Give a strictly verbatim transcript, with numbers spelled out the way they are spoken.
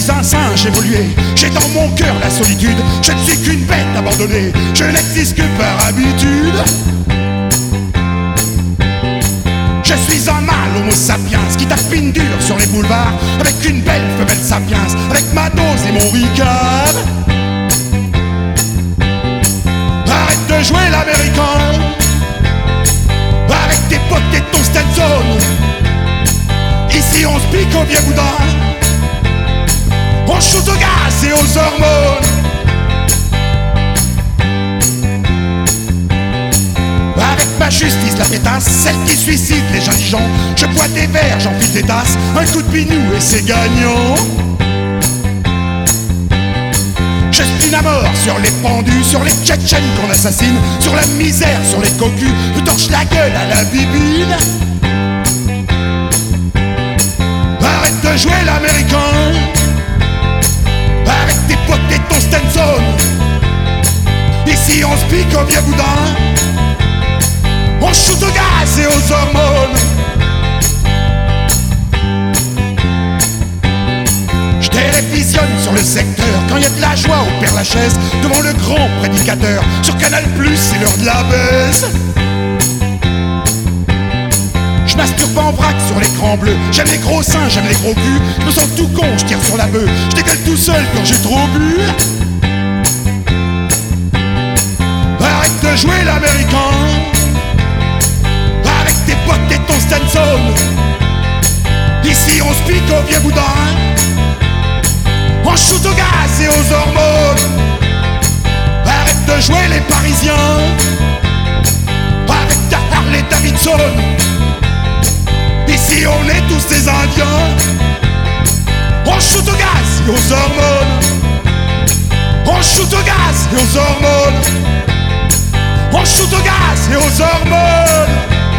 suis un singe évolué, j'ai dans mon cœur la solitude. Je ne suis qu'une bête abandonnée, je n'existe que par habitude. Je suis un mâle homo sapiens qui tapine dur sur les boulevards, avec une belle femelle sapiens, avec ma dose et mon ricard. Arrête de jouer l'américain avec tes potes et ton Stetson. Ici on se pique au vieux boudin, on shoot au gaz et aux hormones. Avec ma justice la pétasse, celle qui suicide les jeunes gens. Je bois des verres, j'enfile des tasses, un coup de pinou et c'est gagnant. Je spine à mort sur les pendus, sur les tchétchènes qu'on assassine, sur la misère, sur les cocus, je torche la gueule à la bibine. Arrête de jouer l'américain avec tes potes et ton Stenson. Ici on se pique au vieux boudin, on shoot au gaz et aux hormones. Je télévisionne sur le secteur quand y a de la joie au Père Lachaise, devant le grand prédicateur. Sur Canal Plus, c'est l'heure de la baisse. Je masturbe en vrac sur l'écran bleu. J'aime les gros seins, j'aime les gros culs. Je me sens tout con, je tire sur la bœuf. Je dégueule tout seul quand j'ai trop bu. Arrête de jouer l'américain avec tes potes et ton Stenson. Ici on se pique au vieux boudin, on shoot au gaz et aux hormones. Arrête de jouer les Parisiens avec ta Harley Davidson. Ici on est tous des Indiens, on shoot au gaz et aux hormones. On shoot au gaz et aux hormones. On shoot au gaz et aux hormones.